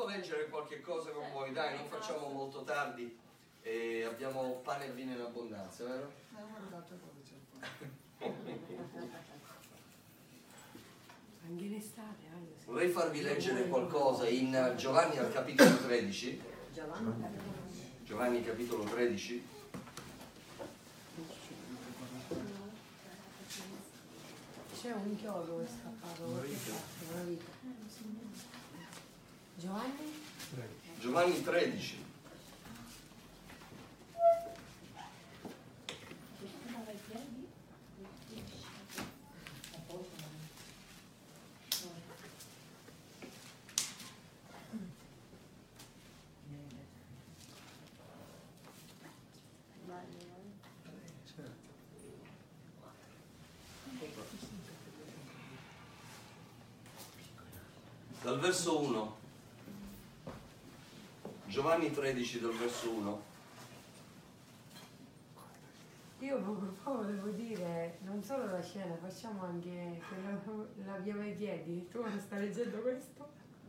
volevo leggere qualche cosa con voi, dai, non facciamo molto tardi. Abbiamo pane e vino in abbondanza, vero? Anche in estate. Vorrei farvi leggere qualcosa in Giovanni al capitolo 13. Giovanni capitolo 13. C'è un chiodo che è scappato. Una vita. Giovanni? Giovanni 13. Dal verso 1, Giovanni 13 dal verso 1. Io poco volevo dire, non solo la scena, facciamo anche laviamo i piedi. Tu non stai leggendo questo?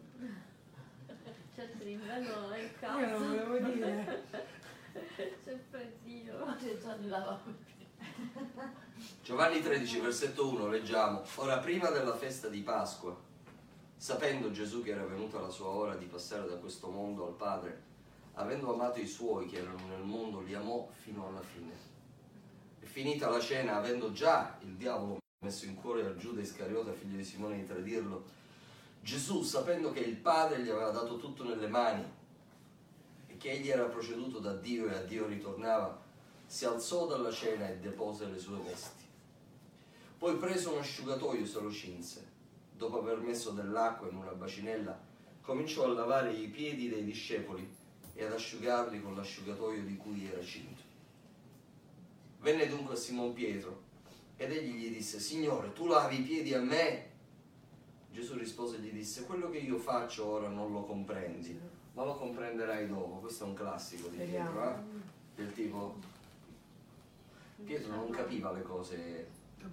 C'è il livello è il caso. Io lo volevo dire. C'è il freddino. C'è già il lavabo. Giovanni 13 versetto 1 leggiamo: Ora prima della festa di Pasqua, sapendo Gesù che era venuta la sua ora di passare da questo mondo al Padre, avendo amato i suoi che erano nel mondo, li amò fino alla fine. E finita la cena, avendo già il diavolo messo in cuore a Giuda Iscariota, figlio di Simone, di tradirlo, Gesù, sapendo che il Padre gli aveva dato tutto nelle mani e che egli era proceduto da Dio e a Dio ritornava, si alzò dalla cena e depose le sue vesti. Poi preso un asciugatoio se lo cinse. Dopo aver messo dell'acqua in una bacinella, cominciò a lavare i piedi dei discepoli e ad asciugarli con l'asciugatoio di cui era cinto. Venne dunque a Simon Pietro ed egli gli disse: Signore, tu lavi i piedi a me? Gesù rispose e gli disse: quello che io faccio ora non lo comprendi, ma lo comprenderai dopo. Questo è un classico di Pietro, del tipo, Pietro non capiva le cose.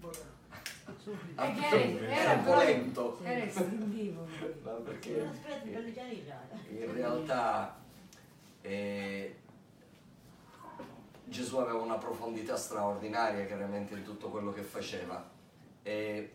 Era un po' lento. Era istintivo. Ma perché in realtà Gesù aveva una profondità straordinaria chiaramente in tutto quello che faceva e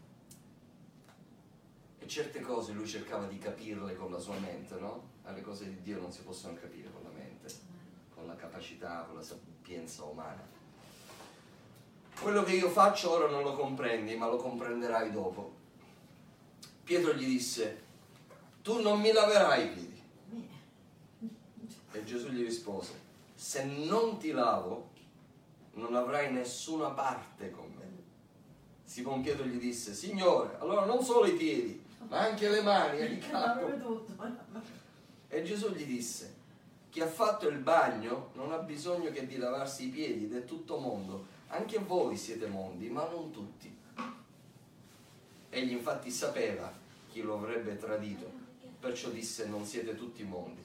certe cose lui cercava di capirle con la sua mente, no? Le cose di Dio non si possono capire con la mente, con la capacità, con la sapienza umana. Quello che io faccio ora non lo comprendi, ma lo comprenderai dopo. Pietro gli disse: tu non mi laverai i piedi. E Gesù gli rispose: se non ti lavo, non avrai nessuna parte con me. Simon Pietro gli disse: Signore, allora non solo i piedi, ma anche le mani e il capo. E Gesù gli disse: chi ha fatto il bagno non ha bisogno che di lavarsi i piedi ed è tutto mondo. Anche voi siete mondi, ma non tutti. Egli infatti sapeva chi lo avrebbe tradito, perciò disse: non siete tutti mondi.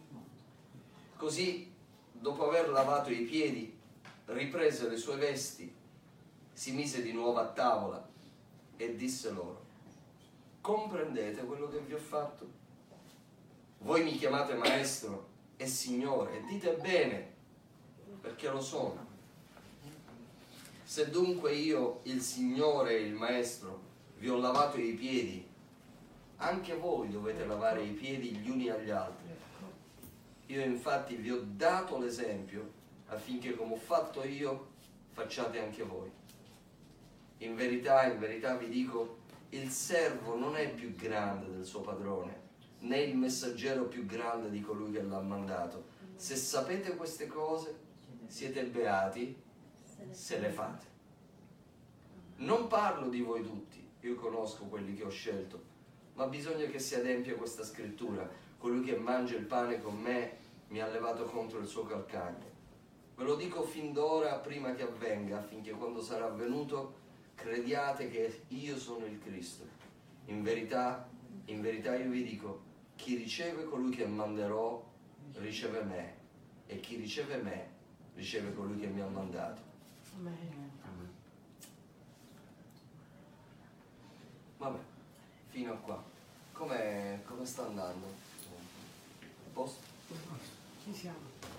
Così, dopo aver lavato i piedi, riprese le sue vesti, si mise di nuovo a tavola e disse loro: comprendete quello che vi ho fatto? Voi mi chiamate maestro e signore, e dite bene, perché lo sono. Se dunque io, il Signore e il Maestro, vi ho lavato i piedi, anche voi dovete lavare i piedi gli uni agli altri. Io infatti vi ho dato l'esempio affinché come ho fatto io, facciate anche voi. In verità vi dico, il servo non è più grande del suo padrone, né il messaggero più grande di colui che l'ha mandato. Se sapete queste cose, siete beati se le fate. Non parlo di voi tutti, io conosco quelli che ho scelto, ma bisogna che si adempia questa scrittura: colui che mangia il pane con me mi ha levato contro il suo calcagno. Ve lo dico fin d'ora prima che avvenga, affinché quando sarà avvenuto crediate che io sono il Cristo. In verità io vi dico, chi riceve colui che manderò riceve me, e chi riceve me riceve colui che mi ha mandato. Vabbè, fino a qua. Come sta andando? posto? Ci siamo.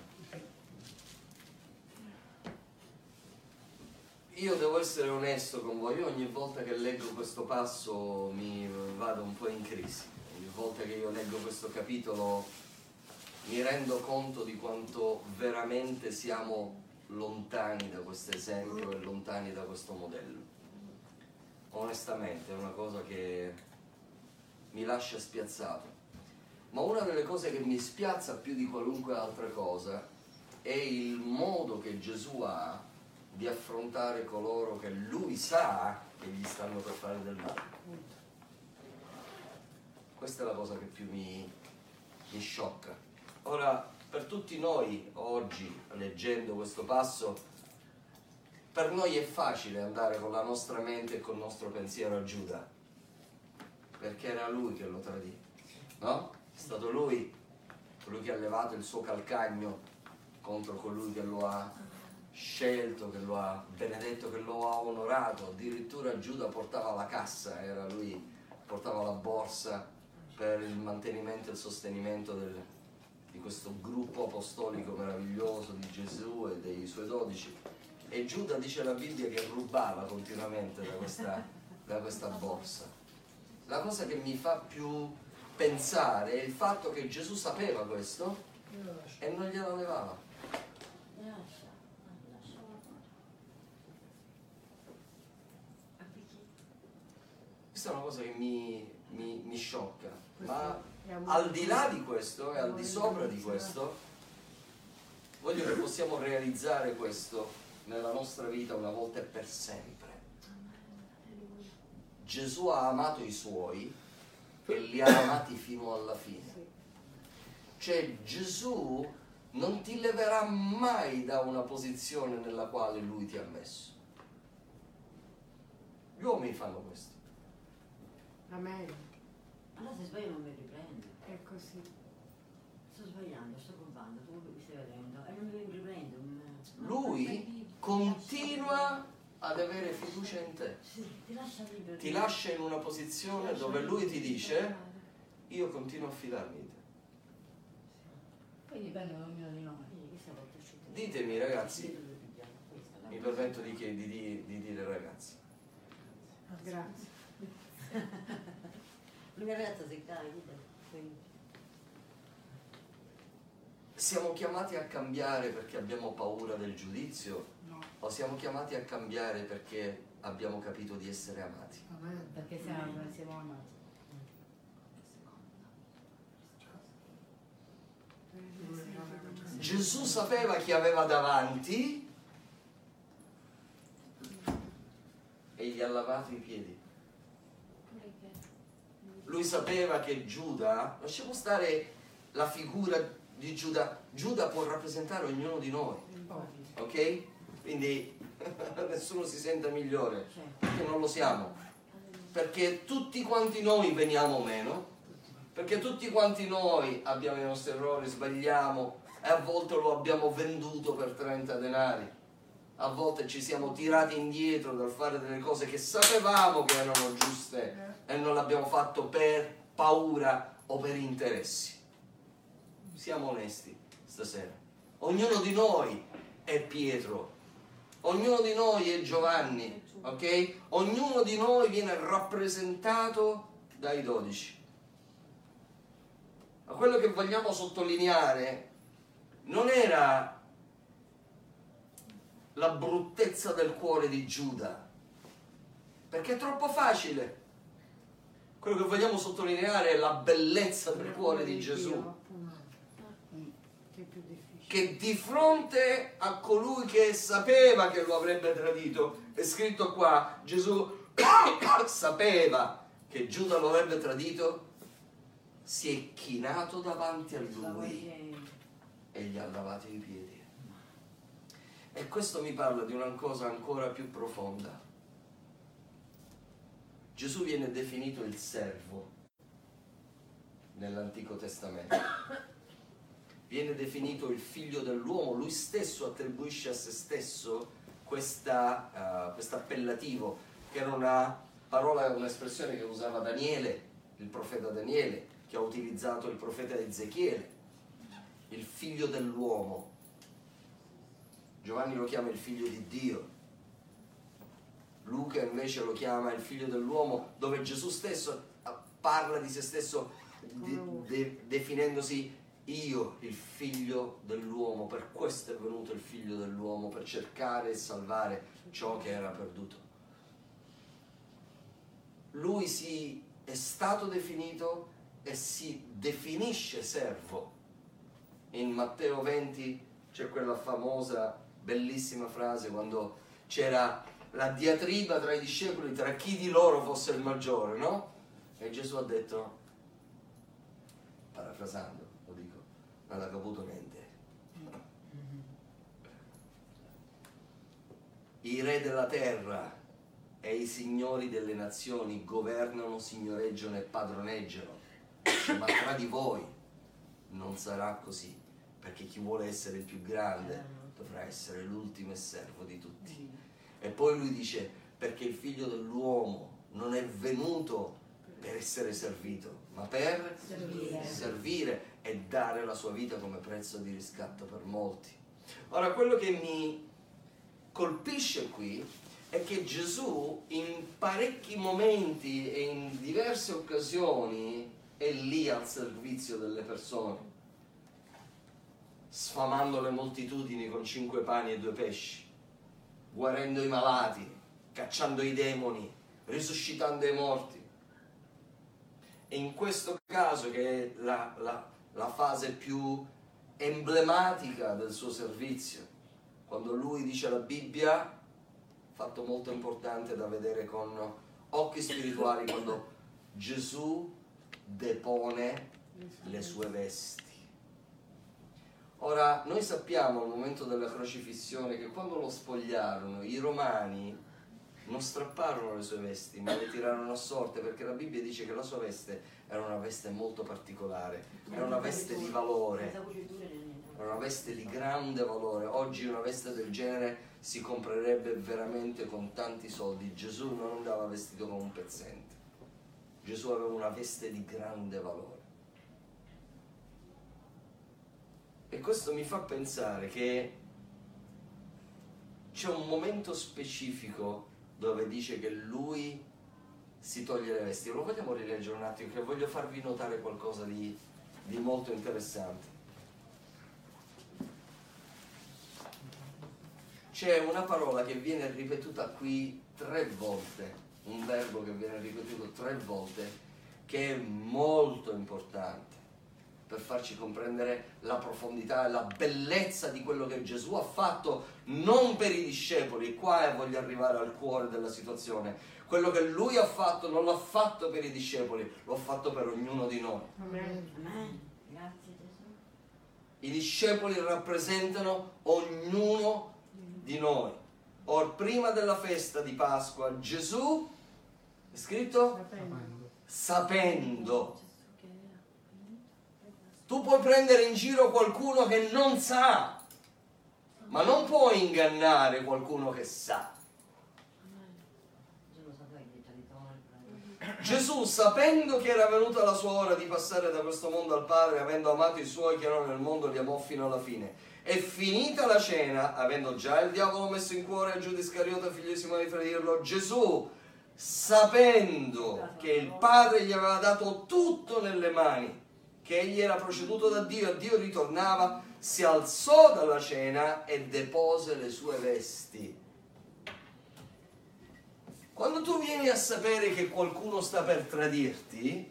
Io devo essere onesto con voi, io ogni volta che leggo questo passo mi vado un po' in crisi. Ogni volta che io leggo questo capitolo mi rendo conto di quanto veramente siamo lontani da questo esempio e lontani da questo modello. Onestamente è una cosa che mi lascia spiazzato. Ma una delle cose che mi spiazza più di qualunque altra cosa è il modo che Gesù ha di affrontare coloro che lui sa che gli stanno per fare del male. Questa è la cosa che più mi sciocca. Ora, per tutti noi oggi, leggendo questo passo, per noi è facile andare con la nostra mente e col nostro pensiero a Giuda, perché era lui che lo tradì, no? È stato lui, colui che ha levato il suo calcagno contro colui che lo ha scelto, che lo ha benedetto, che lo ha onorato. Addirittura Giuda portava la cassa, era lui, portava la borsa per il mantenimento e il sostenimento di questo gruppo apostolico meraviglioso di Gesù e dei suoi 12. E Giuda, dice la Bibbia, che rubava continuamente da questa borsa. La cosa che mi fa più pensare è il fatto che Gesù sapeva questo e non gliela levava. Questa è una cosa che mi sciocca, ma al di là di questo e al di sopra di questo, voglio che possiamo realizzare questo nella nostra vita una volta e per sempre. Gesù ha amato i suoi e li ha amati fino alla fine. Cioè Gesù non ti leverà mai da una posizione nella quale lui ti ha messo. Gli uomini fanno questo. Amen. Allora se sbaglio non mi riprendo. È così. Sto sbagliando, sto provando, tu mi stai vedendo e non mi riprendo. Lui continua ad avere fiducia in te. Sì, ti lascia libero. Ti lascia in una posizione dove lui ti dice: io continuo a fidarmi di te. Poi dipende da ognuno di noi. Ditemi ragazzi, mi permetto di dire ragazzi, Grazie. La mia ragazza si cade, siamo chiamati a cambiare perché abbiamo paura del giudizio? No. O siamo chiamati a cambiare perché abbiamo capito di essere amati? Amen. perché siamo amati. Gesù sapeva chi aveva davanti e gli ha lavato i piedi. Lui sapeva che Giuda, lasciamo stare la figura di Giuda, Giuda può rappresentare ognuno di noi, ok? Quindi nessuno si senta migliore, perché non lo siamo, perché tutti quanti noi veniamo meno, perché tutti quanti noi abbiamo i nostri errori, sbagliamo e a volte lo abbiamo venduto per 30 denari, a volte ci siamo tirati indietro dal fare delle cose che sapevamo che erano giuste e non l'abbiamo fatto per paura o per interessi. Siamo onesti stasera. Ognuno di noi è Pietro, ognuno di noi è Giovanni, ok? Ognuno di noi viene rappresentato dai 12. Ma quello che vogliamo sottolineare non era la bruttezza del cuore di Giuda, perché è troppo facile. Quello che vogliamo sottolineare è la bellezza del cuore di Gesù, che di fronte a colui che sapeva che lo avrebbe tradito, è scritto qua, Gesù sapeva che Giuda lo avrebbe tradito, si è chinato davanti a lui e gli ha lavato i piedi. E questo mi parla di una cosa ancora più profonda. Gesù viene definito il servo nell'Antico Testamento. Viene definito il figlio dell'uomo. Lui stesso attribuisce a se stesso questo appellativo, che era una parola, un'espressione che usava Daniele, il profeta Daniele, che ha utilizzato il profeta Ezechiele. il figlio dell'uomo. Giovanni lo chiama il figlio di Dio. Luca invece lo chiama il figlio dell'uomo, dove Gesù stesso parla di se stesso definendosi io, il figlio dell'uomo. Per questo è venuto il figlio dell'uomo, per cercare e salvare ciò che era perduto. Lui è stato definito e si definisce servo. In Matteo 20 c'è quella famosa, bellissima frase quando c'era la diatriba tra i discepoli, tra chi di loro fosse il maggiore, no? E Gesù ha detto, parafrasando, lo dico, non ha caputo niente. I re della terra e i signori delle nazioni governano, signoreggiano e padroneggiano, ma tra di voi non sarà così, perché chi vuole essere il più grande dovrà essere l'ultimo e servo di tutti. E poi lui dice, perché il figlio dell'uomo non è venuto per essere servito, ma per servire e dare la sua vita come prezzo di riscatto per molti. Ora, quello che mi colpisce qui è che Gesù in parecchi momenti e in diverse occasioni è lì al servizio delle persone, sfamando le moltitudini con 5 pani e 2 pesci, guarendo i malati, cacciando i demoni, risuscitando i morti. E in questo caso, che è la fase più emblematica del suo servizio, quando lui dice alla Bibbia, fatto molto importante da vedere con occhi spirituali, quando Gesù depone le sue vesti. Ora, noi sappiamo al momento della crocifissione che quando lo spogliarono, i romani non strapparono le sue vesti, ma le tirarono a sorte, perché la Bibbia dice che la sua veste era una veste molto particolare, era una veste di valore, era una veste di grande valore. Oggi una veste del genere si comprerebbe veramente con tanti soldi. Gesù non andava vestito come un pezzente, Gesù aveva una veste di grande valore. E questo mi fa pensare che c'è un momento specifico dove dice che lui si toglie le vesti. Lo vogliamo rileggere un attimo, che voglio farvi notare qualcosa di molto interessante. C'è una parola che viene ripetuta qui 3 volte, un verbo che viene ripetuto 3 volte, che è molto importante per farci comprendere la profondità e la bellezza di quello che Gesù ha fatto, non per i discepoli. Qua voglio arrivare al cuore della situazione. Quello che lui ha fatto non l'ha fatto per i discepoli, l'ha fatto per ognuno di noi. Amen. Amen. Grazie Gesù. I discepoli rappresentano ognuno di noi. Or prima della festa di Pasqua Gesù, è scritto? Sapendo. Tu puoi prendere in giro qualcuno che non sa, ma non puoi ingannare qualcuno che sa. Gesù, sapendo che era venuta la sua ora di passare da questo mondo al Padre, avendo amato i suoi che erano nel mondo, li amò fino alla fine. E finita la cena, avendo già il diavolo messo in cuore a Giuda Iscariota, figlio di Simone, di tradirlo, Gesù, sapendo che il Padre gli aveva dato tutto nelle mani, che egli era proceduto da Dio e Dio ritornava, si alzò dalla cena e depose le sue vesti. Quando tu vieni a sapere che qualcuno sta per tradirti,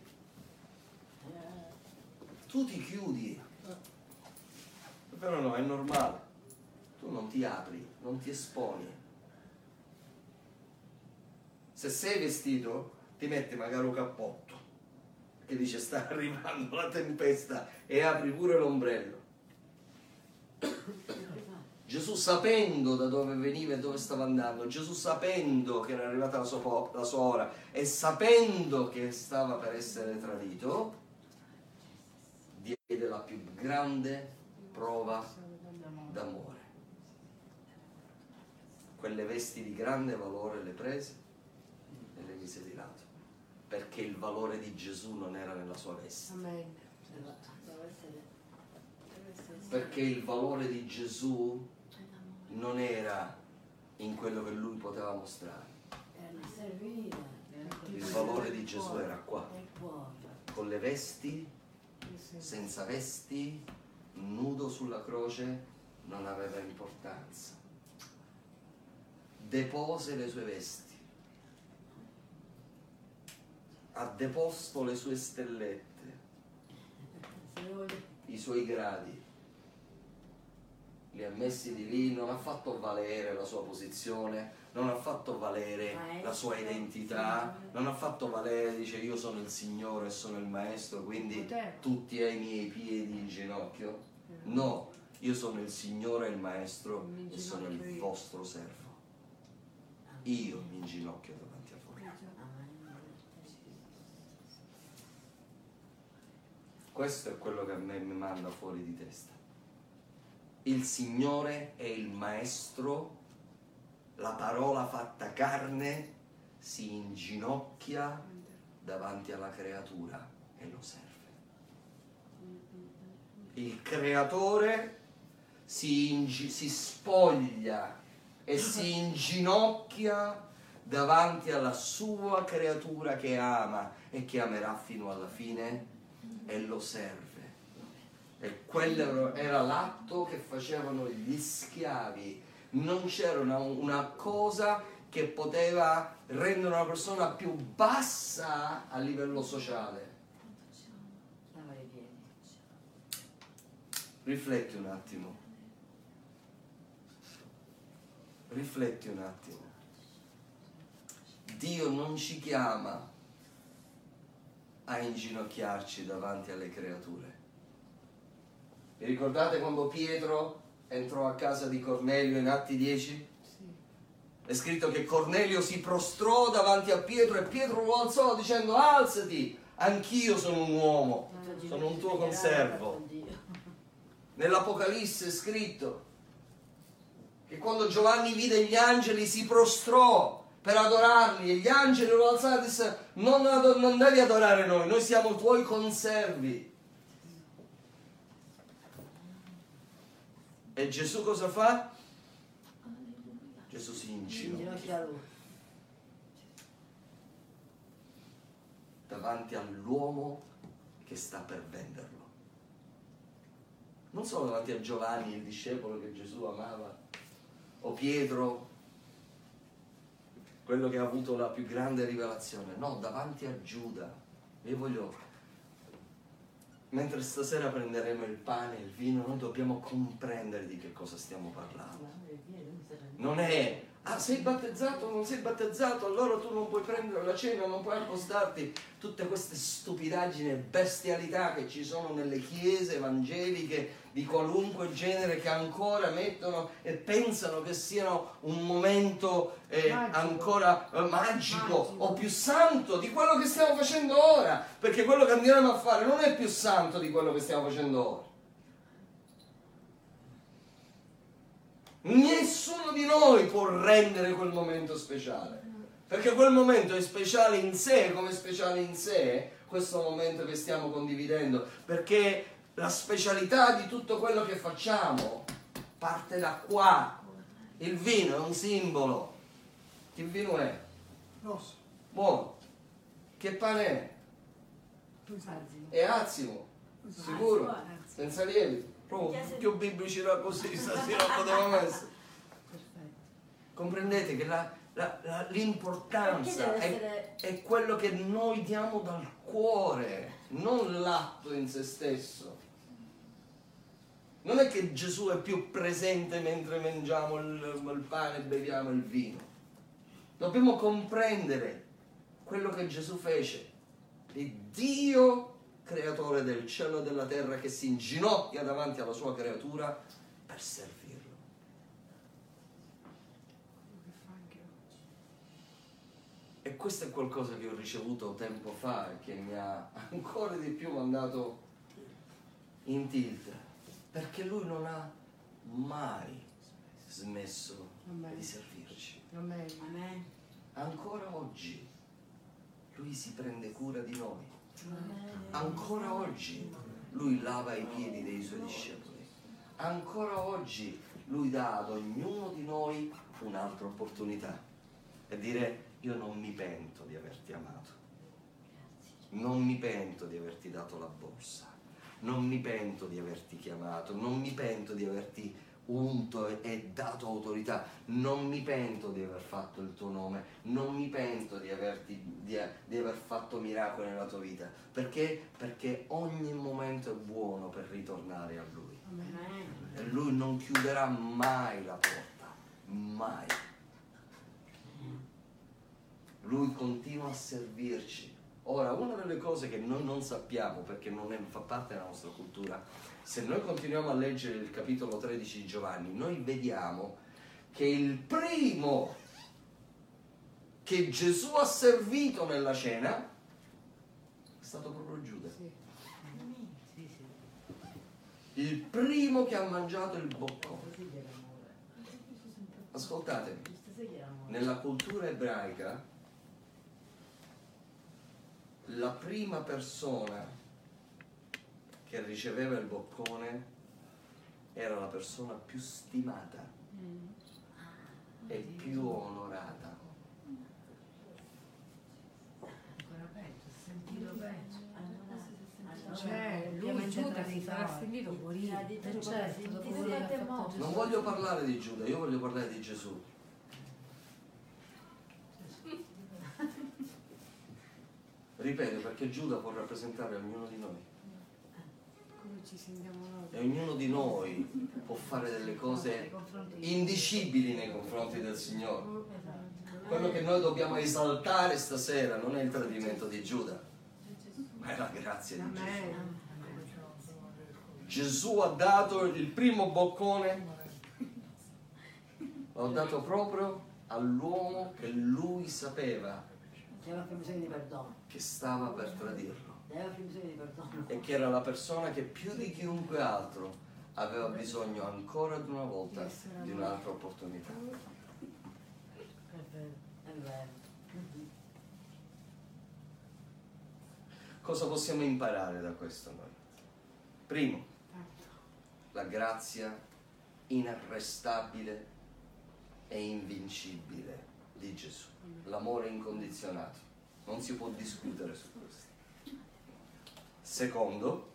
tu ti chiudi. Però no, è normale. Tu non ti apri, non ti esponi. Se sei vestito, ti metti magari un cappotto che dice sta arrivando la tempesta e apri pure l'ombrello. Gesù, sapendo da dove veniva e dove stava andando, Gesù sapendo che era arrivata la sua ora e sapendo che stava per essere tradito, diede la più grande prova d'amore. Quelle vesti di grande valore le prese e le mise di lato, perché il valore di Gesù non era nella sua veste. Amen. perché il valore di Gesù non era in quello che lui poteva mostrare. Era servire. Il valore di Gesù era qua, È il cuore. con le vesti, senza vesti, nudo sulla croce, non aveva importanza. Depose le sue vesti, ha deposto le sue stellette, i suoi gradi, li ha messi di lì, non ha fatto valere la sua posizione, non ha fatto valere la sua identità, non ha fatto valere, dice io sono il Signore, sono il Maestro, quindi tutti ai miei piedi in ginocchio. No, io sono il Signore e il Maestro e sono il vostro servo. Io mi inginocchio davanti a voi. Questo è quello che a me mi manda fuori di testa. Il Signore è il Maestro, la parola fatta carne si inginocchia davanti alla creatura e lo serve. Il creatore si spoglia e si inginocchia davanti alla sua creatura che ama e che amerà fino alla fine e lo serve. E quello era l'atto che facevano gli schiavi. Non c'era una cosa che poteva rendere una persona più bassa a livello sociale. Lavare i piedi. Rifletti un attimo. Rifletti un attimo. Dio non ci chiama a inginocchiarci davanti alle creature. Vi ricordate quando Pietro entrò a casa di Cornelio in Atti 10? È scritto che Cornelio si prostrò davanti a Pietro e Pietro lo alzò dicendo alzati, anch'io sono un uomo, sono un tuo conservo. Nell'Apocalisse è scritto che quando Giovanni vide gli angeli si prostrò per adorarli e gli angeli lo alzarono e disse non devi adorare noi siamo tuoi conservi. E Gesù cosa fa? Gesù si inginocchia davanti all'uomo che sta per venderlo. Non solo davanti a Giovanni, il discepolo che Gesù amava, o Pietro, quello che ha avuto la più grande rivelazione, no, davanti a Giuda. Io voglio, mentre stasera prenderemo il pane e il vino, noi dobbiamo comprendere di che cosa stiamo parlando. Non è, sei battezzato o non sei battezzato, allora tu non puoi prendere la cena, non puoi accostarti. Tutte queste stupidaggini e bestialità che ci sono nelle chiese evangeliche di qualunque genere che ancora mettono e pensano che siano un momento ancora magico o più santo di quello che stiamo facendo ora, perché quello che andiamo a fare non è più santo di quello che stiamo facendo ora. Nessuno di noi può rendere quel momento speciale, perché quel momento è speciale in sé, come speciale in sé questo momento che stiamo condividendo, perché la specialità di tutto quello che facciamo parte da qua. Il vino è un simbolo. Che vino è? Rosso. Buono. Che pane è? È azimo. Sicuro? Senza lievito. Proprio più biblici da così stasera potevamo essere. Comprendete che l'importanza è quello che noi diamo dal cuore, non l'atto in se stesso. Non è che Gesù è più presente mentre mangiamo il pane e beviamo il vino. Dobbiamo comprendere quello che Gesù fece. Il Dio creatore del cielo e della terra che si inginocchia davanti alla sua creatura per servirlo. E questo è qualcosa che ho ricevuto tempo fa e che mi ha ancora di più mandato in tilt, perché lui non ha mai smesso di servirci. Amen. Ancora oggi lui si prende cura di noi. Ancora oggi lui lava i piedi dei suoi discepoli. ancora oggi Lui dà ad ognuno di noi un'altra opportunità e dire: io non mi pento di averti amato, non mi pento di averti dato la borsa, non mi pento di averti chiamato, non mi pento di averti unto e dato autorità, non mi pento di aver fatto il tuo nome, non mi pento di aver fatto miracoli nella tua vita. Perché? Perché ogni momento è buono per ritornare a Lui. E Lui non chiuderà mai la porta, mai. Lui continua a servirci. Ora, una delle cose che noi non sappiamo, perché non fa parte della nostra cultura, se noi continuiamo a leggere il capitolo 13 di Giovanni, noi vediamo che il primo che Gesù ha servito nella cena è stato proprio Giuda. Il primo che ha mangiato il boccone. Ascoltatemi, nella cultura ebraica la prima persona che riceveva il boccone era la persona più stimata e più onorata. Ancora peggio, sentito peggio. Cioè, lui Giuda si sarà sentito morire. Non voglio parlare di Giuda, io voglio parlare di Gesù. Ripeto, perché Giuda può rappresentare ognuno di noi. Come ci sentiamo noi? E ognuno di noi può fare delle cose indicibili nei confronti del Signore. Quello che noi dobbiamo esaltare stasera non è il tradimento di Giuda, ma è la grazia di Gesù. Gesù ha dato il primo boccone, l'ha dato proprio all'uomo che lui sapeva che stava per tradirlo e che era la persona che più di chiunque altro aveva bisogno ancora di una volta di un'altra opportunità. Cosa possiamo imparare da questo noi? Primo, la grazia inarrestabile e invincibile di Gesù, l'amore incondizionato, non si può discutere su questo. Secondo,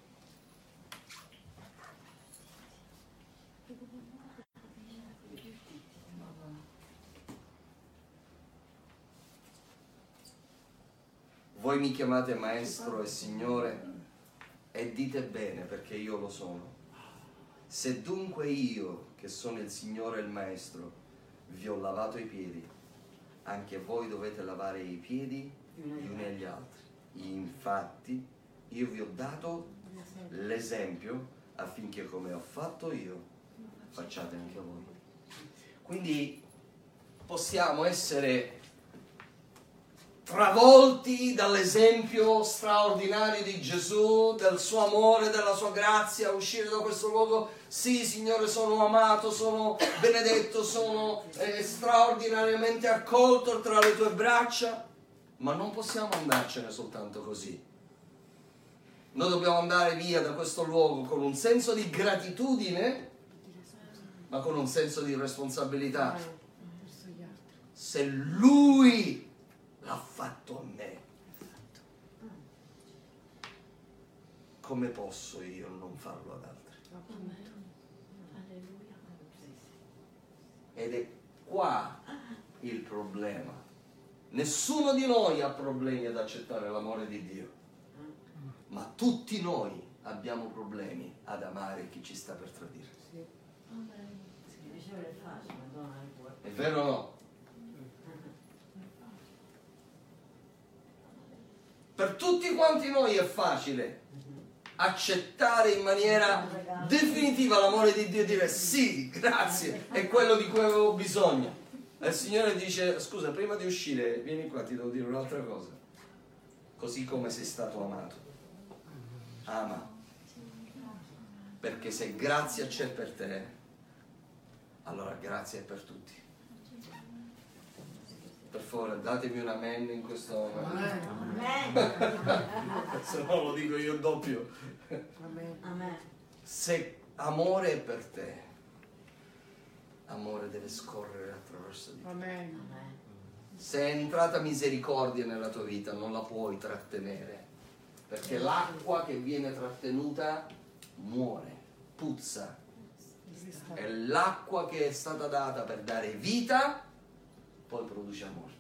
voi mi chiamate maestro e signore e dite bene perché io lo sono. Se dunque io, che sono il Signore e il Maestro, vi ho lavato i piedi, anche voi dovete lavare i piedi gli uni agli altri. Infatti, io vi ho dato l'esempio affinché come ho fatto io, facciate anche voi. Quindi possiamo essere travolti dall'esempio straordinario di Gesù, del suo amore, della sua grazia, uscire da questo luogo. Sì, Signore, sono amato, sono benedetto, sono straordinariamente accolto tra le tue braccia, ma non possiamo andarcene soltanto così. Noi dobbiamo andare via da questo luogo con un senso di gratitudine, ma con un senso di responsabilità. Se Lui l'ha fatto a me, come posso io non farlo ad altri? Ed è qua il problema. Nessuno di noi ha problemi ad accettare l'amore di Dio, ma tutti noi abbiamo problemi ad amare chi ci sta per tradire. È vero o no? Per tutti quanti noi è facile accettare in maniera definitiva l'amore di Dio e dire sì, grazie, è quello di cui avevo bisogno. E il Signore dice: scusa, prima di uscire vieni qua, ti devo dire un'altra cosa. Così come sei stato amato, ama, perché se grazia c'è per te, allora grazia è per tutti. Per favore, datemi un amen in questo momento. Se no lo dico io doppio. Amen. Se amore è per te. Amore deve scorrere attraverso di te. Amen. Amen. Se è entrata misericordia nella tua vita non la puoi trattenere, perché l'acqua che viene trattenuta muore, puzza. È l'acqua che è stata data per dare vita, poi produce morte.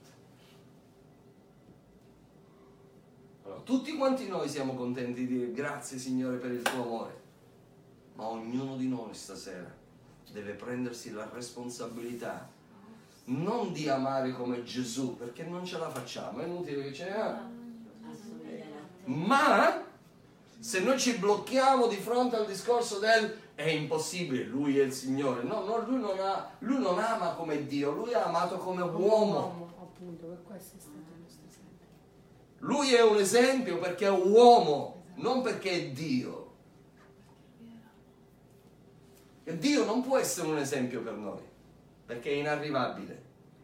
Allora, tutti quanti noi siamo contenti di dire grazie Signore per il tuo amore, ma ognuno di noi stasera deve prendersi la responsabilità non di amare come Gesù, perché non ce la facciamo, è inutile che ce ne Assomigliare a te. ma se noi ci blocchiamo di fronte al discorso del è impossibile, lui è il Signore, no, lui non ama come Dio, lui ha amato come uomo. Appunto, per questo è stato il nostro esempio. Lui è un esempio perché è un uomo, non perché è Dio. E Dio non può essere un esempio per noi, perché è inarrivabile.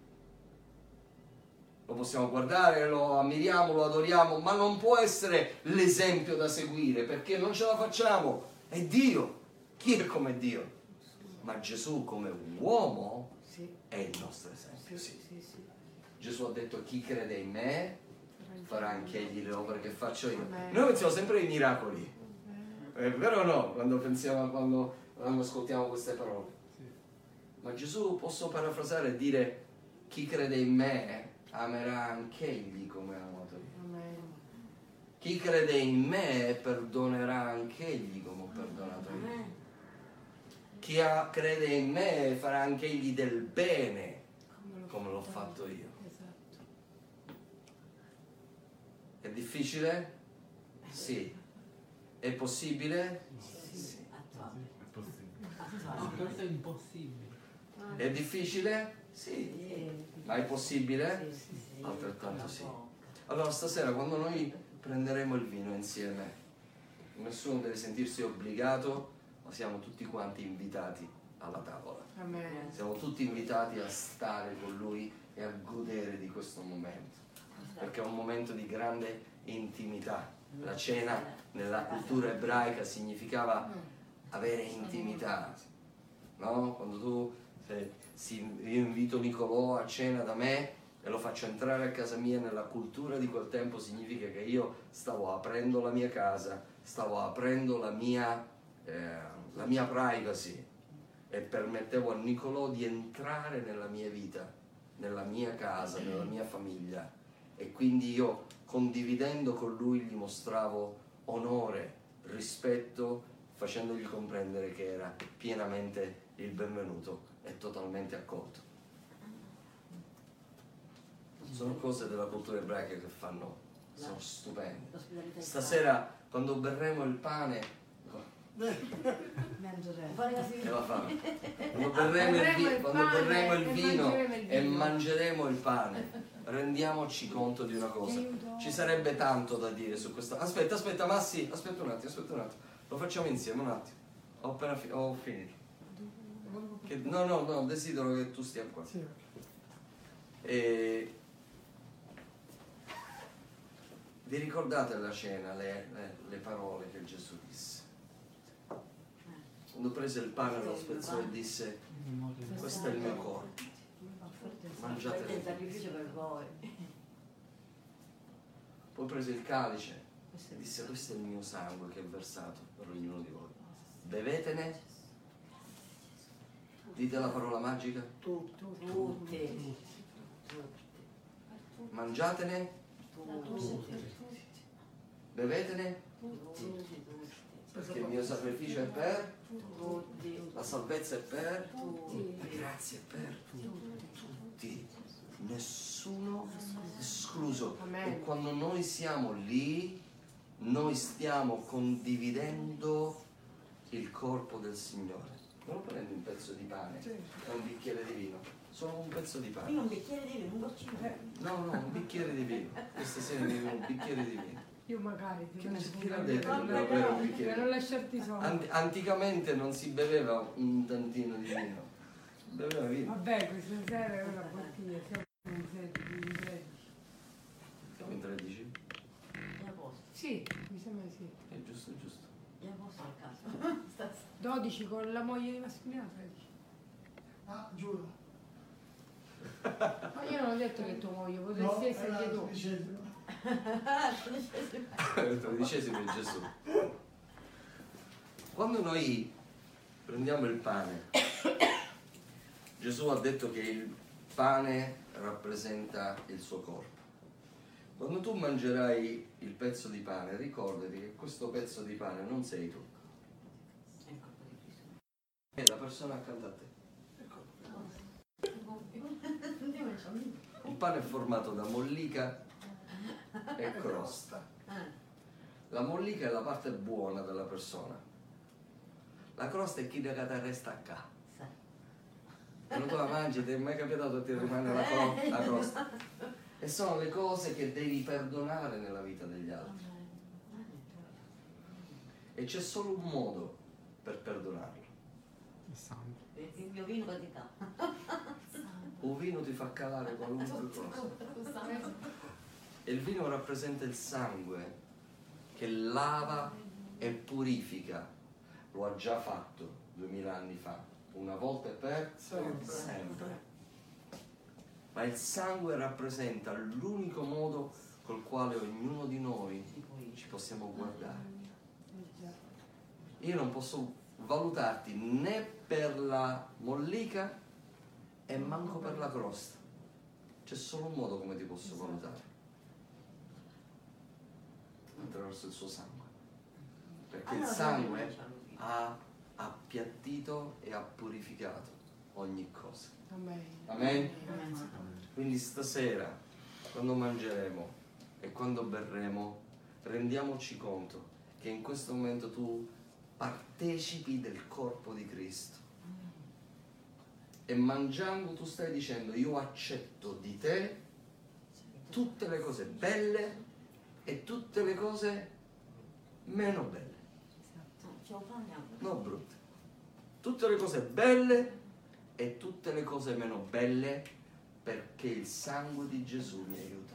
Lo possiamo guardare, lo ammiriamo, lo adoriamo, ma non può essere l'esempio da seguire, perché non ce la facciamo. È Dio. Chi è come Dio? Ma Gesù come uomo Sì. è il nostro esempio. Sì. Sì. Gesù ha detto chi crede in me farà anche egli le opere che faccio io. Amen. Noi pensiamo sempre ai miracoli, è vero o no? Quando ascoltiamo queste parole. Ma Gesù, posso parafrasare e dire chi crede in me amerà anche egli come ha amato io. Amen. Chi crede in me perdonerà anche egli come ho perdonato io. Amen. Chi crede in me farà anche egli del bene come l'ho fatto io. Esatto. È difficile? Sì. È possibile? Sì. Attuale. È possibile. Attuale. Questo è impossibile. È difficile? Sì. Sì. Ma è possibile? Sì. Altrettanto sì. Allora stasera quando noi prenderemo il vino insieme, nessuno deve sentirsi obbligato, ma siamo tutti quanti invitati alla tavola. Amen. Siamo tutti invitati a stare con lui e a godere di questo momento, perché è un momento di grande intimità. La cena nella cultura ebraica significava avere intimità, no? Quando tu io invito Nicolò a cena da me e lo faccio entrare a casa mia, nella cultura di quel tempo significa che io stavo aprendo la mia casa, stavo aprendo la mia privacy e permettevo a Nicolò di entrare nella mia vita, nella mia casa, nella mia famiglia, e quindi io, condividendo con lui, gli mostravo onore, rispetto, facendogli comprendere che era pienamente il benvenuto e totalmente accolto. Sono cose della cultura ebraica che sono stupende. L'ospitalità. Stasera, quando berremo il pane, Fare così. e la fame. Quando berremo il vino e mangeremo il pane, rendiamoci conto di una cosa. Ci sarebbe tanto da dire su questa. Aspetta, Massi, aspetta un attimo. Lo facciamo insieme un attimo. Ho finito. No, desidero che tu stia qua. Sì. E vi ricordate alla cena le parole che Gesù disse? Quando prese il pane lo spezzò e disse: questo è il mio corpo, Questo è il mangiatelo. sacrificio per voi. Poi prese il calice e disse: questo è il mio sangue che è versato per ognuno di voi, bevetene. Dite la parola magica: Tutti. mangiatene, bevetene, Tutti. perché il mio sacrificio è per, Tutti. la salvezza è per, Tutti. la grazia è per tutti, nessuno escluso. Amen. E quando noi siamo lì, noi stiamo condividendo il corpo del Signore. Non prendi un pezzo di pane e un bicchiere di vino, solo un pezzo di Io pane. un bicchiere di vino, un goccino. No, un bicchiere di vino. Questa sera mi bevo un bicchiere di vino. Io magari ti Chi lascio l'ha detto che devo bere un bicchiere? per non lasciarti solo. Anticamente non si beveva un tantino di vino, si beveva vino. Vabbè, questa sera è una bottiglia, siamo in 13. Siamo in 13? È a posto. Sì, mi sembra sì. È giusto. Io posso al caso. 12 con la moglie di Massimiliano 13. Ah, giuro. Ma io non ho detto che tua moglie, No, potresti essere era anche il tu. 13°. Il 13° è Gesù. Quando noi prendiamo il pane, Gesù ha detto che il pane rappresenta il suo corpo. Quando tu mangerai il pezzo di pane, ricordati che questo pezzo di pane non sei tu, è la persona accanto a te. Il pane è formato da mollica e crosta. La mollica è la parte buona della persona. La crosta è chi da te resta a casa. Quando tu la mangi, ti è mai capitato che ti rimane la crosta? E sono le cose che devi perdonare nella vita degli altri. E c'è solo un modo per perdonarlo. Il sangue. Il mio vino va di ca. Un vino ti fa calare qualunque cosa. E il vino rappresenta il sangue che lava e purifica. Lo ha già fatto 2000 anni fa, una volta e per sempre. Ma il sangue rappresenta l'unico modo col quale ognuno di noi ci possiamo guardare. Io non posso valutarti né per la mollica e manco per la crosta. C'è solo un modo come ti posso valutare: attraverso il suo sangue. Perché il sangue ha appiattito e ha purificato ogni cosa. Amen? Quindi stasera, quando mangeremo e quando berremo, rendiamoci conto che in questo momento tu partecipi del corpo di Cristo. E mangiando tu stai dicendo: io accetto di te tutte le cose belle e tutte le cose meno belle. No, brutte. Tutte le cose belle e tutte le cose meno belle, perché il sangue di Gesù mi aiuta.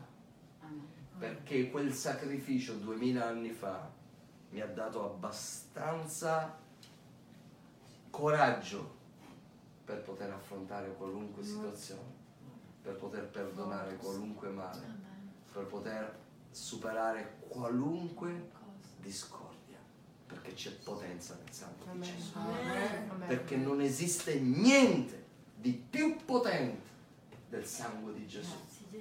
Perché quel sacrificio 2000 anni fa mi ha dato abbastanza coraggio per poter affrontare qualunque situazione, per poter perdonare qualunque male, per poter superare qualunque discordia, perché c'è potenza nel sangue di Gesù. Perché non esiste niente di più potente del sangue di Gesù.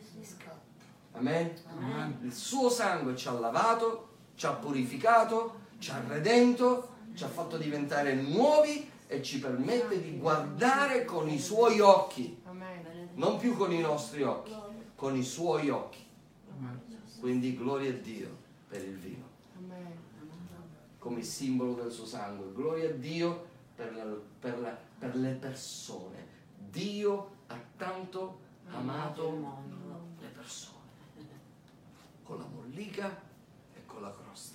Amen? Il suo sangue ci ha lavato, ci ha purificato, ci ha redento, ci ha fatto diventare nuovi e ci permette di guardare con i suoi occhi, non più con i nostri occhi, con i suoi occhi. Quindi gloria a Dio per il vino, come simbolo del suo sangue. Gloria a Dio per le persone. Dio ha tanto amato le persone, con la mollica e con la crosta.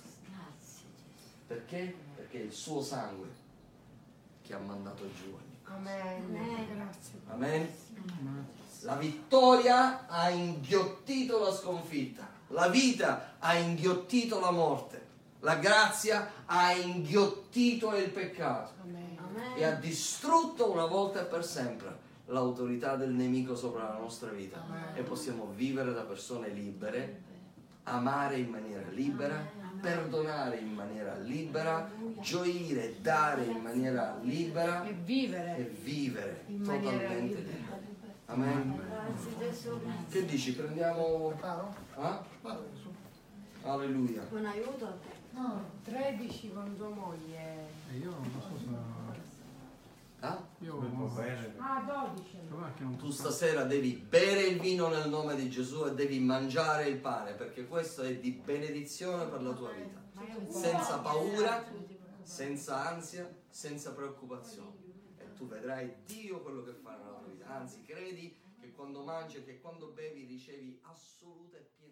Perché? Perché è il suo sangue che ha mandato giù ogni cosa. Grazie. Amen. La vittoria ha inghiottito la sconfitta, la vita ha inghiottito la morte, la grazia ha inghiottito il peccato e ha distrutto una volta e per sempre l'autorità del nemico sopra la nostra vita. E possiamo vivere da persone libere, amare in maniera libera, perdonare in maniera libera, gioire, dare in maniera libera E vivere in in maniera totalmente libera. libera. Amen. Che dici? Prendiamo? Preparo? Ah? Vado su. Alleluia. Un aiuto? No, 13 con tua moglie. E io non so se... Ah? Io... Ah, 12. Dov'è che non Tu stasera devi bere il vino nel nome di Gesù e devi mangiare il pane, perché questo è di benedizione per la tua vita. Senza paura, senza ansia, senza preoccupazione. E tu vedrai Dio quello che fa nella tua vita. Anzi, credi che quando mangi e che quando bevi ricevi assoluta e piena